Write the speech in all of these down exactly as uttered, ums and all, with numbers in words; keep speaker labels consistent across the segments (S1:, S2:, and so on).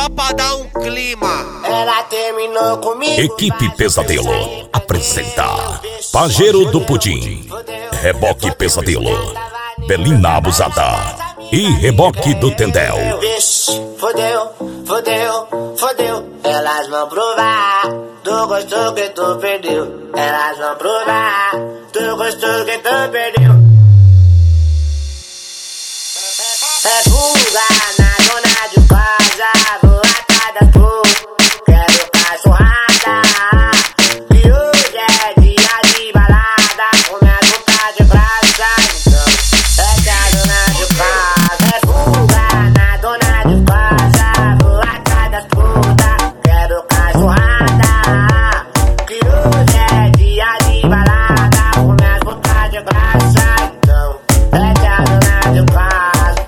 S1: pra dar um clima.
S2: Ela terminou comigo.
S3: Equipe Pesadelo apresenta Pajeiro do Pudim, Reboque Pesadelo, Belina Abusada e Reboque do Tendel.
S2: Vixe, fodeu, fodeu, fodeu. Elas vão provar do gosto que tu perdeu. Elas vão provar do gosto que tu perdeu. É fuga na dona de casa, vou atrás das flores, quero cachorrada. E hoje é dia de balada, com minha vontade pra então é que a dona de casa. É fuga na dona de casa, vou atrás das putas, quero cachorrada. Que hoje é dia de balada, com minha vontade pra então é que a dona de casa.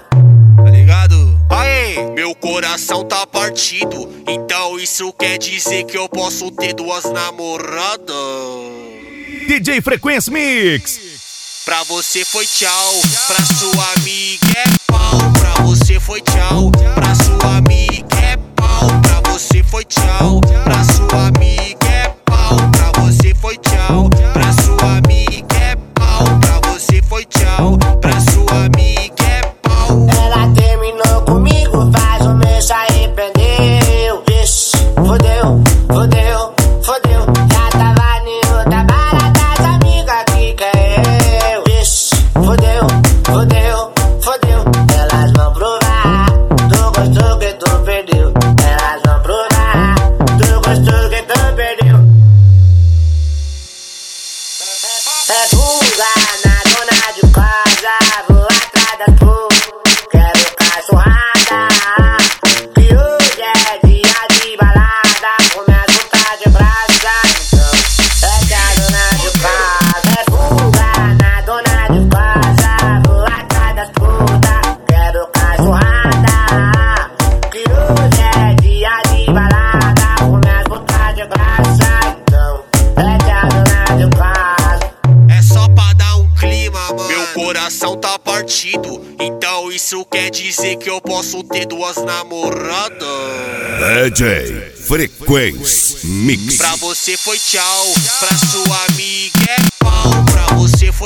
S1: Meu coração tá partido, então isso quer dizer que eu posso ter duas namoradas.
S4: D J Frequência Mix.
S1: Pra você foi tchau, pra sua amiga é pau. Pra você foi tchau, pra sua amiga é pau. Pra você foi tchau, pra sua amiga é pau. Pra você foi tchau, pra sua amiga é pau. Pra você foi tchau, pra sua amiga é pau.
S2: Ela terminou comigo, faz um mês se arrependeu. Vixe, fodeu, fodeu, fodeu. Já tava em outra barata, as amigas que quer eu. Vixe, fodeu, fodeu, fodeu. Elas vão provar do gosto que tu perdeu. Elas vão provar do gosto que tu perdeu. É fuga na dona de casa, vou atrás das flores, quero cachorrada. Que hoje é dia de balada, com minha vontade pra então é que a dona de casa. É fuga na dona de casa, vou atrás das putas, quero cachorrada. Que hoje é dia de balada, com minha vontade pra então é que a dona de casa.
S1: É só pra dar um clima, mano. Meu coração tá partido, então isso quer dizer que eu posso ter duas namoradas.
S3: D J Frequência Mix.
S1: Pra você foi tchau, pra sua amiga é pau. Pra você foi